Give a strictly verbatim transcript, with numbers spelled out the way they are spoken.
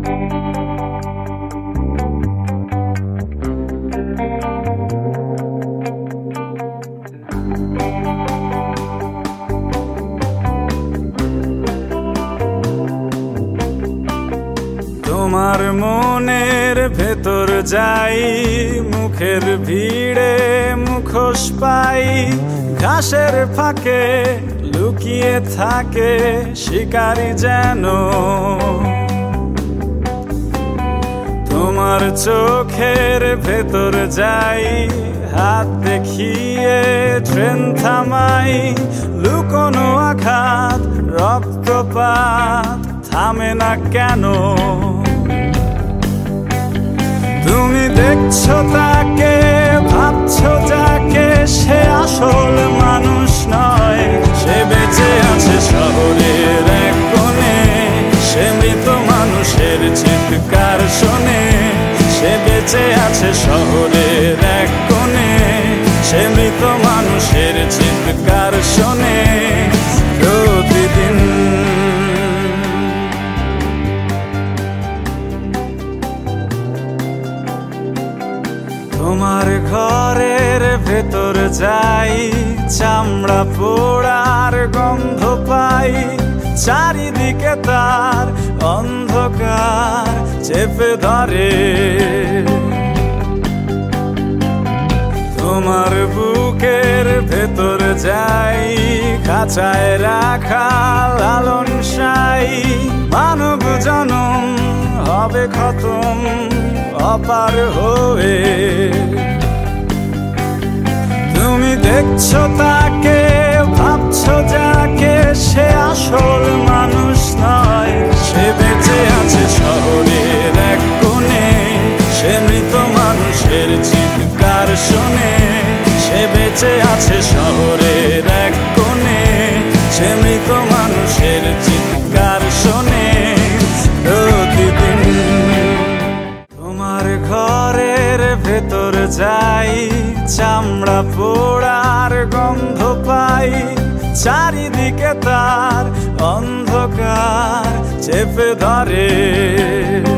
তোমার মনের ভেতর যাই, মুখের ভিড়ে মুখোশ পাই, ঘাসের ফাঁকে লুকিয়ে থাকে শিকারী যেন। তোমার চোখের ভেতর যাই, হাত দেখিয়ে ট্রেন থামাই, লুকোনো আঘাত রক্তপাত থামে না কেন। তুমি দেখছো তাকে, ভাবছো যাকে, সে আসল মানুষ নয়। সে বেঁচে আছে শহরের এক কোণে, সে মৃত মানুষের চিৎকার শোনে। সে বেঁচে আছে শহরের এক কোণে, সে মৃত মানুষের চিৎকার শোনে প্রতিদিন। তোমার ঘরের ভেতর যাই, চামড়া পোড়ার গন্ধ পাই, চারিদিকে তার অন্ধকার চেপে ধরে। তোমার বুকের ভেতর যাই, খাঁচায় রাখা লালন সাই, মানব জনম হবে খতম অপার হয়ে। তুমি দেখছো তাকে, ভাবছো যাকে, সে আসল মানুষ নয়। সে বেঁচে আছে শহরের এক কোণে, সে মৃত মানুষের চিৎকার শোনে। সে বেঁচে আছে শহরের এক কোণে, সে মৃত মানুষের চিৎকার শোনে প্রতিদিন। তোমার ঘরের ভেতর যাই, চামড়া পোড়ার গন্ধ পাই, চারিদিকে তার অন্ধকার চেপে ধরে।